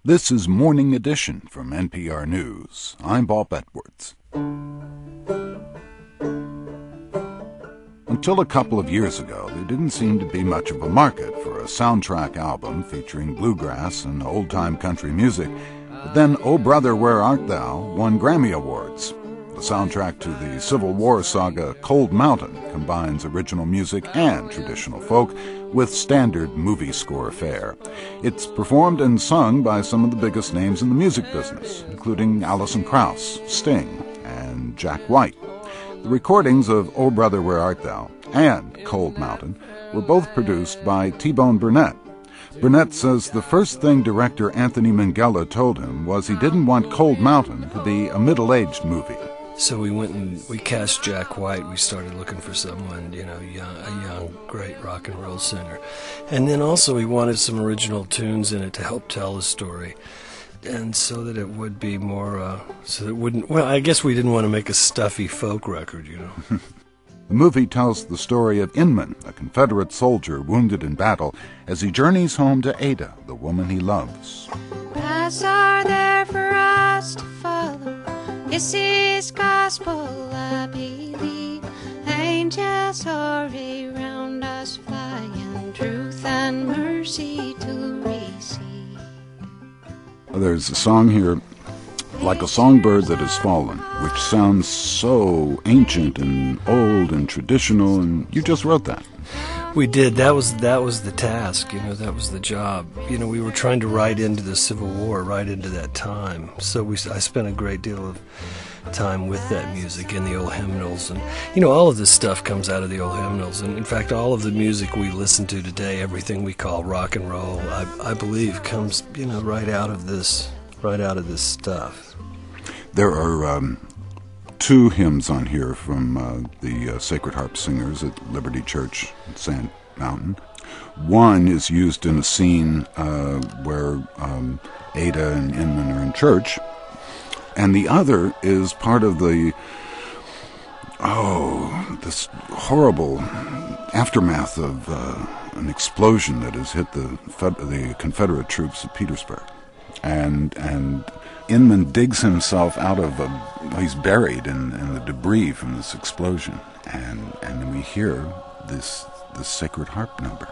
This is Morning Edition from NPR News. I'm Bob Edwards. Until a couple of years ago, there didn't seem to be much of a market for a soundtrack album featuring bluegrass and old-time country music. But then Oh Brother, Where Art Thou won Grammy Awards. The soundtrack to the Civil War saga Cold Mountain combines original music and traditional folk with standard movie score fare. It's performed and sung by some of the biggest names in the music business, including Alison Krauss, Sting, and Jack White. The recordings of Oh Brother, Where Art Thou and Cold Mountain were both produced by T-Bone Burnett. Burnett says the first thing director Anthony Minghella told him was he didn't want Cold Mountain to be a middle-aged movie. So we went and we cast Jack White. We started looking for someone, a young, great rock and roll singer. And then also we wanted some original tunes in it to help tell the story. And so that it would be more, so that it wouldn't, well, I guess we didn't want to make a stuffy folk record, The movie tells the story of Inman, a Confederate soldier wounded in battle, as he journeys home to Ada, the woman he loves. Paths are there for us to follow. This is gospel, I believe. Angels are around us flying, truth and mercy to receive. There's a song here, Like a Songbird That Has Fallen, which sounds so ancient and old and traditional, and you just wrote that. We did. That was the task, that was the job. We were trying to write into the Civil War, right into that time. So I spent a great deal of time with that music in the old hymnals. And, all of this stuff comes out of the old hymnals. And, in fact, all of the music we listen to today, everything we call rock and roll, I believe comes, right out of this stuff. There are two hymns on here from the Sacred Harp Singers at Liberty Church at Sand Mountain. One is used in a scene where Ada and Inman are in church, and the other is part of this horrible aftermath of an explosion that has hit the Confederate troops at Petersburg. And Inman digs himself out of he's buried in the debris from this explosion, and then we hear this sacred harp number.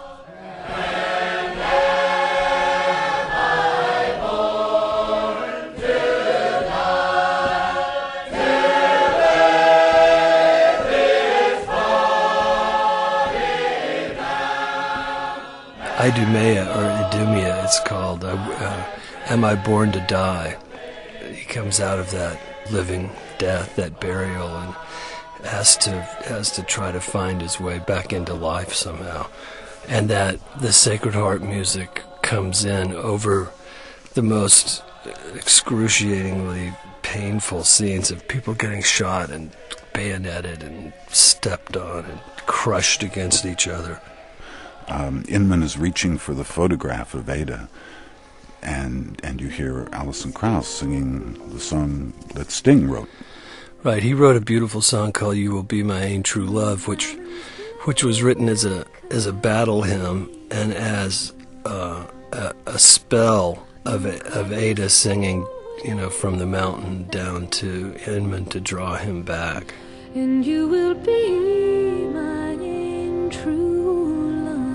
Idumea, or Idumea, it's called. Am I Born to Die? He comes out of that living death, that burial, and has to try to find his way back into life somehow. And that the Sacred Harp music comes in over the most excruciatingly painful scenes of people getting shot and bayoneted and stepped on and crushed against each other. Inman is reaching for the photograph of Ada, and you hear Alison Krauss singing the song that Sting wrote. Right, he wrote a beautiful song called "You Will Be My Ain True Love," which was written as a battle hymn and as a spell of Ada singing, from the mountain down to Inman to draw him back. And you will be my ain true love,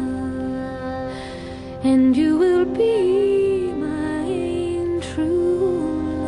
and you will be my ain true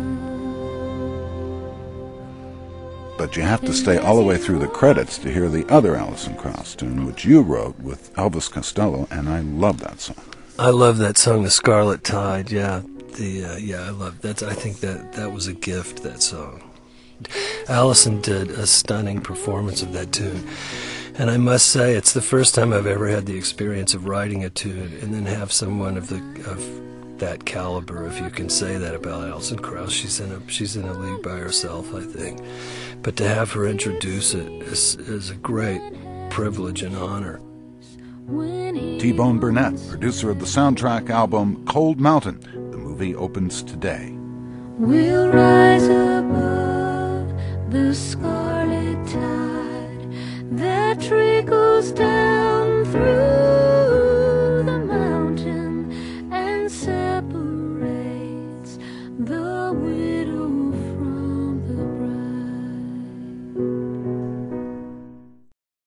love. But you have to stay all the way through the credits to hear the other Alison Krauss tune, which you wrote with Elvis Costello, and I love that song. I love that song, "The Scarlet Tide." Yeah, I love that. I think that was a gift. That song. Alison did a stunning performance of that tune, and I must say it's the first time I've ever had the experience of writing a tune and then have someone of that caliber, if you can say that about Alison Krauss. She's in a league by herself, I think. But to have her introduce it is a great privilege and honor. T-Bone Burnett, producer of the soundtrack album Cold Mountain. The movie opens today. We'll rise above the scarlet tide that trickles down through